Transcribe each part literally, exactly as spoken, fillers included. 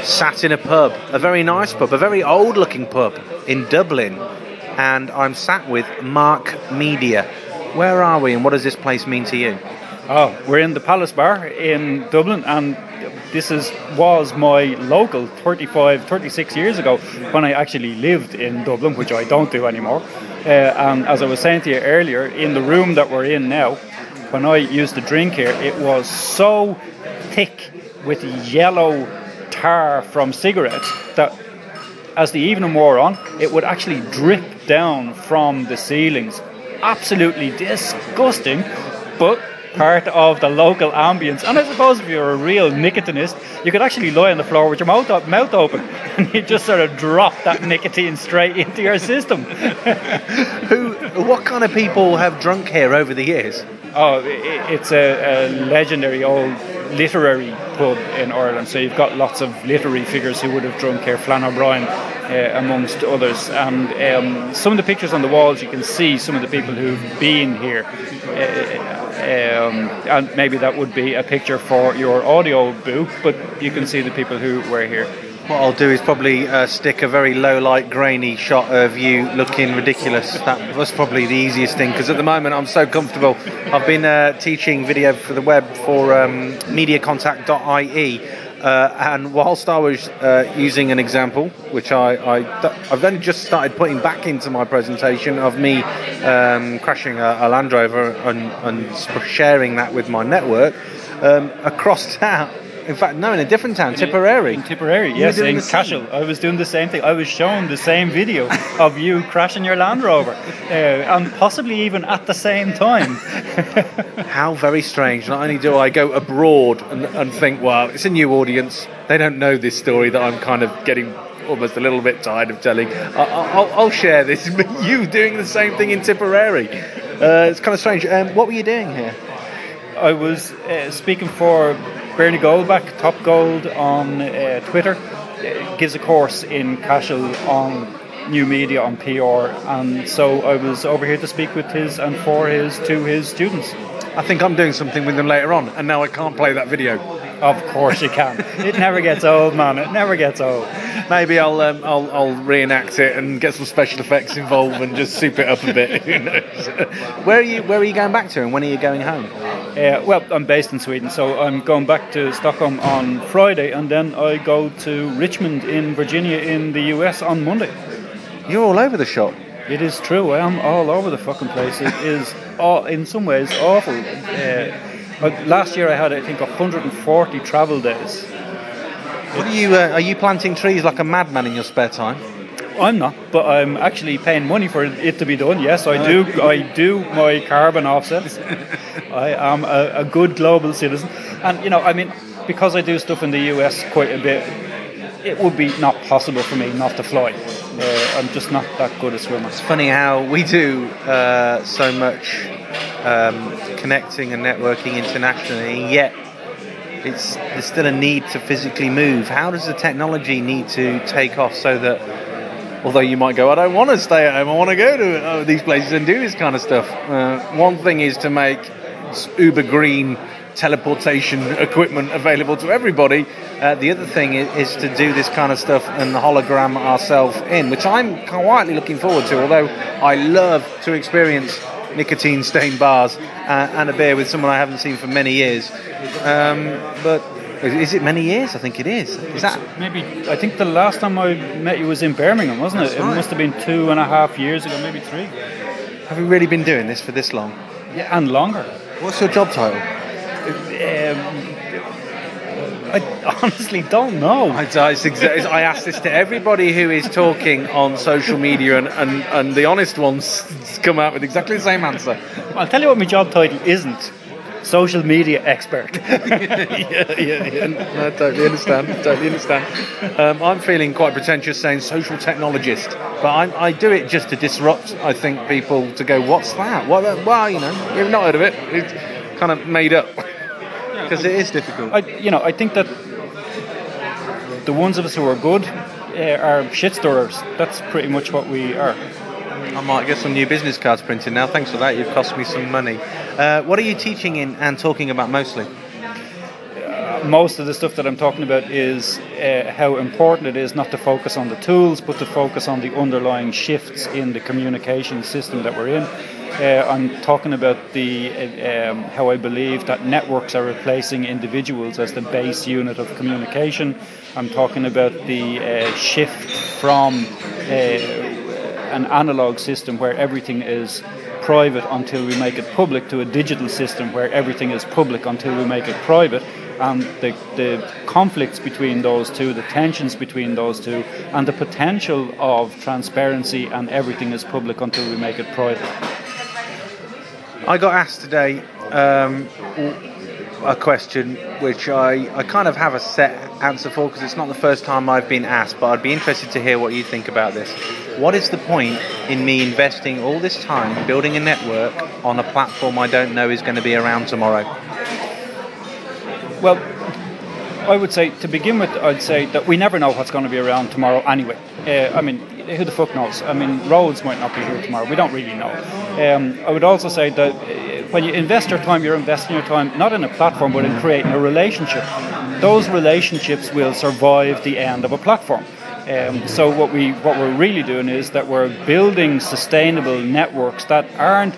sat in a pub, a very nice pub, a very old-looking pub in Dublin, and I'm sat with Mark Media. Where are we, and what does this place mean to you? Oh, we're in the Palace Bar in Dublin, and this is was my local thirty-five, thirty-six years ago when I actually lived in Dublin, which I don't do anymore. Uh, and as I was saying to you earlier, in the room that we're in now, when I used to drink here, it was so thick with yellow tar from cigarettes that as the evening wore on, it would actually drip down from the ceilings. Absolutely disgusting, but part of the local ambience. And I suppose if you're a real nicotinist, you could actually lie on the floor with your mouth, up, mouth open and you just sort of drop that nicotine straight into your system. Who, what kind of people have drunk here over the years? Oh, it's a, a legendary old literary pub in Ireland. So you've got lots of literary figures who would have drunk here, Flann O'Brien uh, amongst others. And um, some of the pictures on the walls, you can see some of the people who've been here. Uh, um, and maybe that would be a picture for your audio book, but you can see the people who were here. What I'll do is probably uh, stick a very low-light, grainy shot of you looking ridiculous. That was probably the easiest thing, because at the moment I'm so comfortable. I've been uh, teaching video for the web for um, media contact dot I E, uh, and whilst I was uh, using an example, which I, I, I've then just started putting back into my presentation of me um, crashing a, a Land Rover and, and sharing that with my network, um, across town. In fact, no, in a different town, Tipperary. In Tipperary, yes, in Cashel. I was doing the same thing. I was shown the same video of you crashing your Land Rover, uh, and possibly even at the same time. How very strange. Not only do I go abroad and, and think, well, it's a new audience. They don't know this story that I'm kind of getting almost a little bit tired of telling. I'll, I'll, I'll share this. But you doing the same thing in Tipperary. Uh, it's kind of strange. Um, what were you doing here? I was uh, speaking for Bernie Goldback, Top Gold on uh, Twitter, uh, gives a course in Cashel on new media, on P R, and so I was over here to speak with his and for his to his students. I think I'm doing something with them later on, and now I can't play that video. Of course you can. It never gets old, man. It never gets old. Maybe I'll um, I'll, I'll reenact it and get some special effects involved and just soup it up a bit. Who knows? Where are you? Where are you going back to, and when are you going home? Uh, well, I'm based in Sweden, so I'm going back to Stockholm on Friday, and then I go to Richmond in Virginia in the U S on Monday. You're all over the shop. It is true. I am all over the fucking place. It is, all, in some ways, awful. Uh, But last year I had, I think, one hundred forty travel days. What are you? Uh, are you planting trees like a madman in your spare time? I'm not, but I'm actually paying money for it to be done. Yes, I do. I do my carbon offsets. I am a, a good global citizen, and you know, I mean, because I do stuff in the U S quite a bit, it would be not possible for me not to fly. Uh, I'm just not that good a swimmer. It's funny how we do uh, so much um, connecting and networking internationally, yet it's there's still a need to physically move. How does the technology need to take off so that, although you might go, I don't want to stay at home, I want to go to oh, these places and do this kind of stuff. Uh, one thing is to make uber green teleportation equipment available to everybody. Uh, the other thing is, is to do this kind of stuff and hologram ourselves in, which I'm quietly looking forward to, although I love to experience nicotine-stained bars uh, and a beer with someone I haven't seen for many years. Um, but is it many years? I think it is. Is that maybe? I think the last time I met you was in Birmingham, wasn't it? That's right. It must have been two and a half years ago, maybe three. Have you really been doing this for this long? Yeah, and longer. What's your job title? Um, I honestly don't know. I, I ask this to everybody who is talking on social media, and, and, and the honest ones come out with exactly the same answer. I'll tell you what my job title isn't. Social media expert. yeah, yeah, yeah. No, I totally understand. Totally understand. Um, I'm feeling quite pretentious saying social technologist, but I, I do it just to disrupt, I think, people to go, what's that? What? Well, you know, you've not heard of it. It's kind of made up. Because it is difficult. I, you know, I think that the ones of us who are good uh, are shit stirrers. That's pretty much what we are. I might get some new business cards printed now. Thanks for that. You've cost me some money. Uh, what are you teaching in and talking about mostly? Uh, most of the stuff that I'm talking about is uh, how important it is not to focus on the tools, but to focus on the underlying shifts in the communication system that we're in. Uh, I'm talking about the uh, um, how I believe that networks are replacing individuals as the base unit of communication. I'm talking about the uh, shift from uh, an analog system where everything is private until we make it public to a digital system where everything is public until we make it private. And the, the conflicts between those two, the tensions between those two, and the potential of transparency and everything is public until we make it private. I got asked today um, a question which I, I kind of have a set answer for because it's not the first time I've been asked, but I'd be interested to hear what you think about this. What is the point in me investing all this time building a network on a platform I don't know is going to be around tomorrow? Well, I would say, to begin with, I'd say that we never know what's going to be around tomorrow anyway. Uh, I mean, who the fuck knows? I mean, roads might not be here tomorrow. We don't really know. Um, I would also say that when you invest your time, you're investing your time not in a platform, but in creating a relationship. Those relationships will survive the end of a platform. Um, so what we what we're really doing is that we're building sustainable networks that aren't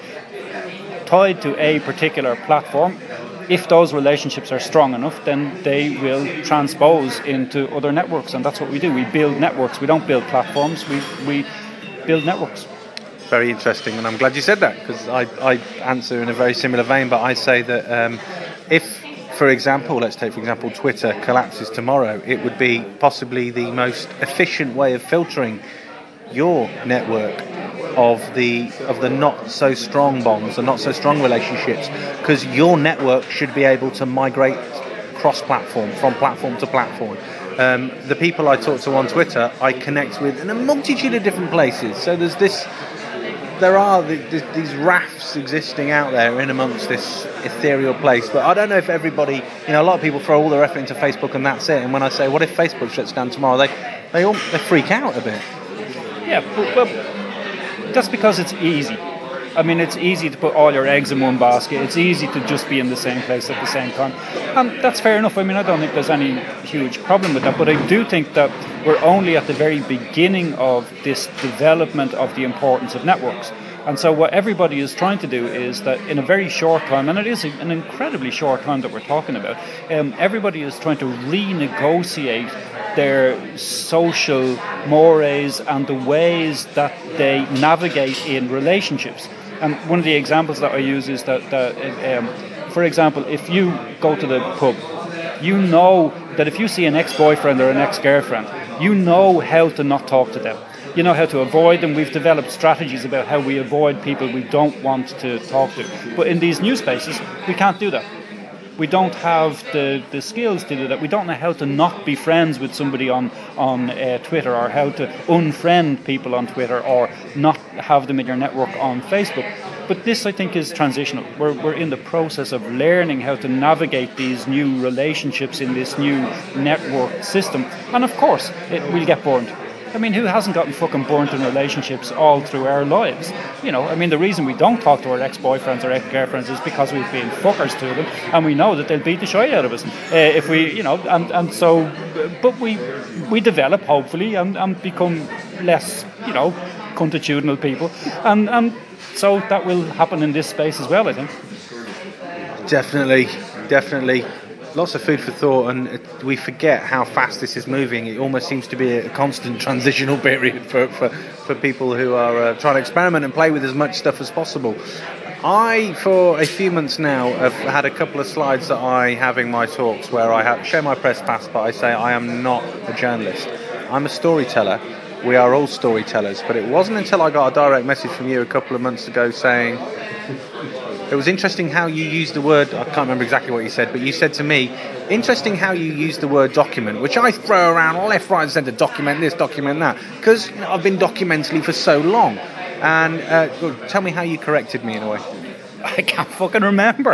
tied to a particular platform. If those relationships are strong enough, then they will transpose into other networks, and that's what we do. We build networks. We don't build platforms. We we build networks. Very interesting, and I'm glad you said that because I, I answer in a very similar vein, but I say that um, if, for example, let's take for example Twitter collapses tomorrow, it would be possibly the most efficient way of filtering your network of the of the not so strong bonds, the not so strong relationships, because your network should be able to migrate cross-platform from platform to platform. Um, the people I talk to on Twitter, I connect with in a multitude of different places. So there's this, there are the, the, these rafts existing out there in amongst this ethereal place. But I don't know if everybody, you know, a lot of people throw all their effort into Facebook and that's it. And when I say, what if Facebook shuts down tomorrow, they they all they freak out a bit. Yeah, but, well. That's because it's easy. I mean, it's easy to put all your eggs in one basket. It's easy to just be in the same place at the same time. And that's fair enough. I mean, I don't think there's any huge problem with that. But I do think that we're only at the very beginning of this development of the importance of networks. And so what everybody is trying to do is that in a very short time, and it is an incredibly short time that we're talking about, um, everybody is trying to renegotiate their social mores and the ways that they navigate in relationships. And one of the examples that I use is that, that um, for example, if you go to the pub, you know that if you see an ex-boyfriend or an ex-girlfriend, you know how to not talk to them. You know how to avoid them. We've developed strategies about how we avoid people we don't want to talk to. But in these new spaces, we can't do that. We don't have the, the skills to do that. We don't know how to not be friends with somebody on, on uh, Twitter, or how to unfriend people on Twitter, or not have them in your network on Facebook. But this, I think, is transitional. We're, we're in the process of learning how to navigate these new relationships in this new network system. And of course, it will get burned. I mean, who hasn't gotten fucking burnt in relationships all through our lives? You know, I mean, the reason we don't talk to our ex-boyfriends or ex-girlfriends is because we've been fuckers to them, and we know that they'll beat the shit out of us. Uh, if we, you know, and, and so, but we we develop, hopefully, and, and become less, you know, contitudinal people. And, and so that will happen in this space as well, I think. Definitely, definitely. Lots of food for thought, and we forget how fast this is moving. It almost seems to be a constant transitional period for, for, for people who are uh, trying to experiment and play with as much stuff as possible. I, for a few months now, have had a couple of slides that I have in my talks where I have, show my press pass, but I say I am not a journalist. I'm a storyteller. We are all storytellers. But it wasn't until I got a direct message from you a couple of months ago saying, it was interesting how you used the word, I can't remember exactly what you said, but you said to me, interesting how you used the word document, which I throw around left, right and centre, document this, document that, because, you know, I've been documentally for so long. And uh, tell me how you corrected me in a way. I can't fucking remember.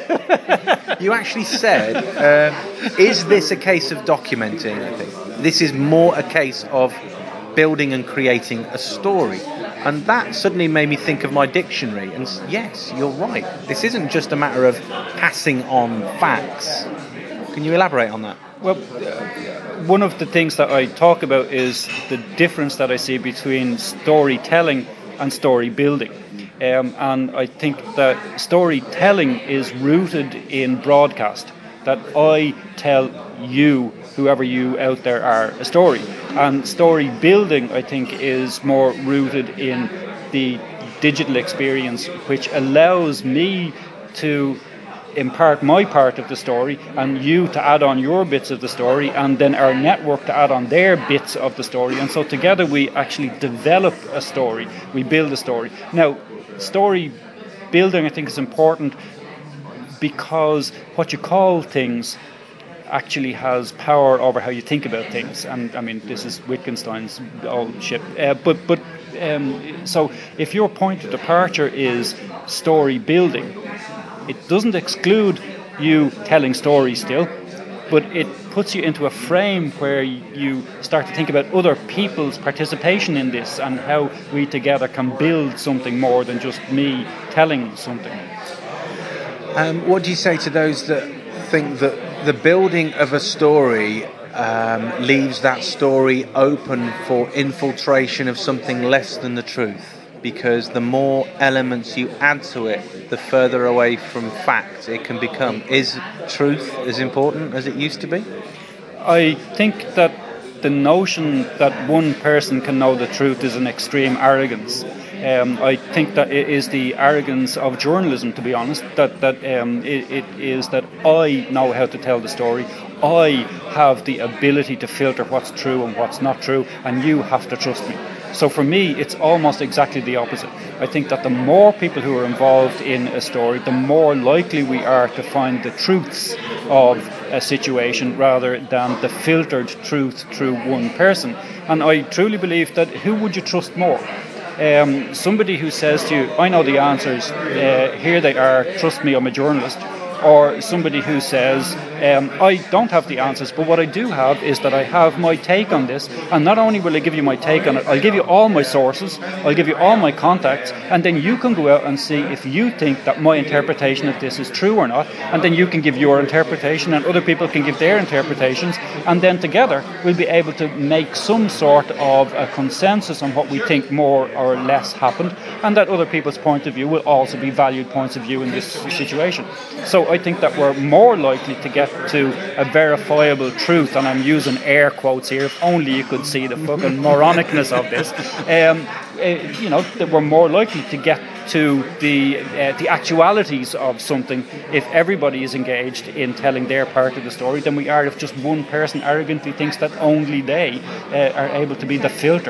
You actually said, uh, is this a case of documenting, I think? This is more a case of building and creating a story. And that suddenly made me think of my dictionary. And yes, you're right. This isn't just a matter of passing on facts. Can you elaborate on that? Well, uh, one of the things that I talk about is the difference that I see between storytelling and story building. Um, and I think that storytelling is rooted in broadcast, that I tell you, whoever you out there are, a story. And story building, I think, is more rooted in the digital experience, which allows me to impart my part of the story and you to add on your bits of the story, and then our network to add on their bits of the story. And so together we actually develop a story, we build a story. Now, story building, I think, is important because what you call things actually has power over how you think about things. And I mean, this is Wittgenstein's old shit. Uh, but but um, so if your point of departure is story building, it doesn't exclude you telling stories still, but it puts you into a frame where you start to think about other people's participation in this and how we together can build something more than just me telling something. Um, what do you say to those that think that the building of a story um, leaves that story open for infiltration of something less than the truth? Because the more elements you add to it, the further away from fact it can become. Is truth as important as it used to be? I think that the notion that one person can know the truth is an extreme arrogance. Um, I think that it is the arrogance of journalism, to be honest, that, that um, it, it is that I know how to tell the story. I have the ability to filter what's true and what's not true, and you have to trust me. So for me, it's almost exactly the opposite. I think that the more people who are involved in a story, the more likely we are to find the truths of a situation rather than the filtered truth through one person. And I truly believe that who would you trust more? Um, somebody who says to you, I know the answers, uh, here they are, trust me, I'm a journalist. Or somebody who says, um, I don't have the answers, but what I do have is that I have my take on this, and not only will I give you my take on it, I'll give you all my sources, I'll give you all my contacts, and then you can go out and see if you think that my interpretation of this is true or not, and then you can give your interpretation, and other people can give their interpretations, and then together we'll be able to make some sort of a consensus on what we think more or less happened, and that other people's point of view will also be valued points of view in this situation. So I think that we're more likely to get to a verifiable truth, and I'm using air quotes here, if only you could see the fucking moronicness of this, um, uh, you know, that we're more likely to get to the uh, the actualities of something if everybody is engaged in telling their part of the story than we are if just one person arrogantly thinks that only they uh, are able to be the filter.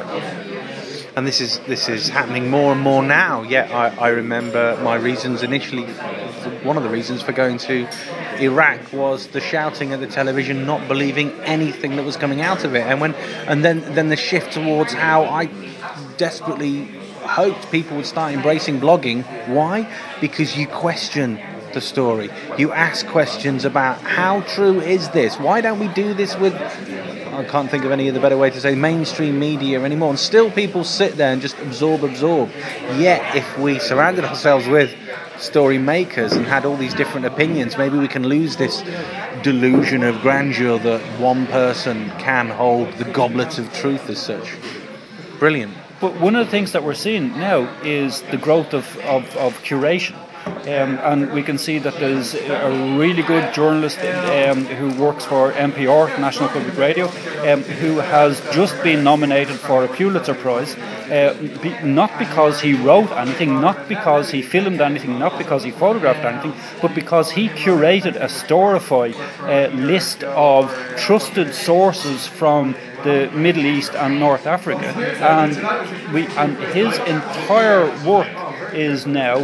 And this is this is happening more and more now. Yeah, I, I remember my reasons initially. One of the reasons for going to Iraq was the shouting at the television, not believing anything that was coming out of it, and when and then then the shift towards how I desperately hoped people would start embracing blogging. Why? Because you question the story. You ask questions about how true is this? Why don't we do this with, I can't think of any other better way to say, mainstream media anymore? And still people sit there and just absorb, absorb. Yet if we surrounded ourselves with story makers and had all these different opinions, maybe we can lose this delusion of grandeur that one person can hold the goblet of truth as such. Brilliant. But one of the things that we're seeing now is the growth of, of, of curation. Um, and we can see that there's a really good journalist um, who works for N P R, National Public Radio, um, who has just been nominated for a Pulitzer Prize, uh, be, not because he wrote anything, not because he filmed anything, not because he photographed anything, but because he curated a Storify uh, list of trusted sources from the Middle East and North Africa. And we and his entire work is now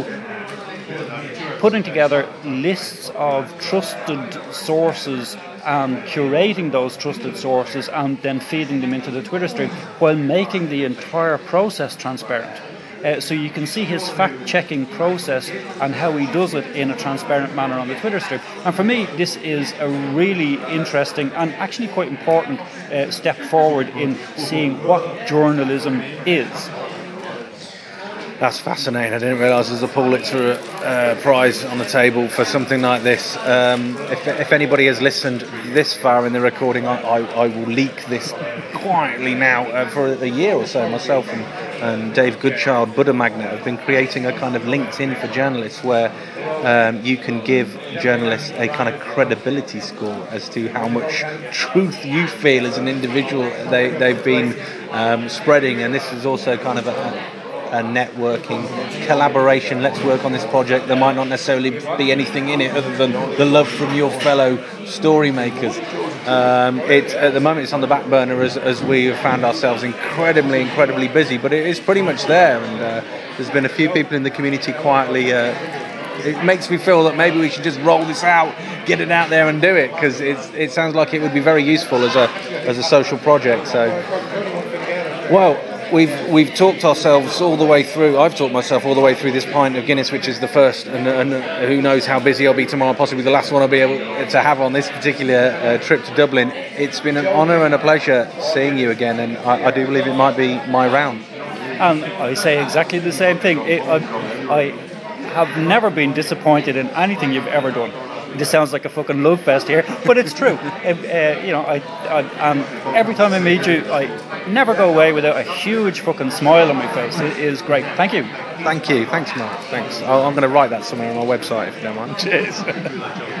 putting together lists of trusted sources and curating those trusted sources and then feeding them into the Twitter stream while making the entire process transparent. Uh, so you can see his fact-checking process and how he does it in a transparent manner on the Twitter stream. And for me, this is a really interesting and actually quite important uh, step forward in seeing what journalism is. That's fascinating. I didn't realise there's a Pulitzer uh, Prize on the table for something like this. Um, if, if anybody has listened this far in the recording, I, I, I will leak this quietly now. Uh, for a year or so, myself and, and Dave Goodchild, Buddha Magnet, have been creating a kind of LinkedIn for journalists where um, you can give journalists a kind of credibility score as to how much truth you feel as an individual they, they've been um, spreading. And this is also kind of a a networking collaboration. Let's work on this project. There might not necessarily be anything in it other than the love from your fellow story makers. Um, it at the moment it's on the back burner as, as we have found ourselves incredibly incredibly busy, but it is pretty much there, and uh, there's been a few people in the community quietly uh, it makes me feel that maybe we should just roll this out, get it out there and do it, because it's it sounds like it would be very useful as a as a social project. So well, We've we've talked ourselves all the way through. I've talked myself all the way through this pint of Guinness, which is the first, and, and who knows how busy I'll be tomorrow. Possibly the last one I'll be able to have on this particular uh, trip to Dublin. It's been an honour and a pleasure seeing you again, and I, I do believe it might be my round. And I say exactly the same thing. It, I, I have never been disappointed in anything you've ever done. This sounds like a fucking love fest here, but it's true. uh, uh, you know, I, I um, every time I meet you, I never go away without a huge fucking smile on my face. It is great. Thank you. Thank you. Thanks, Mark. Thanks. I'm going to write that somewhere on my website if you don't mind. Cheers.